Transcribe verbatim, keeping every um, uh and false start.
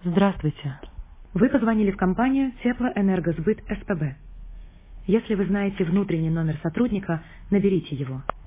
Здравствуйте. Вы позвонили в компанию Теплоэнергосбыт СПБ. Если вы знаете внутренний номер сотрудника, наберите его.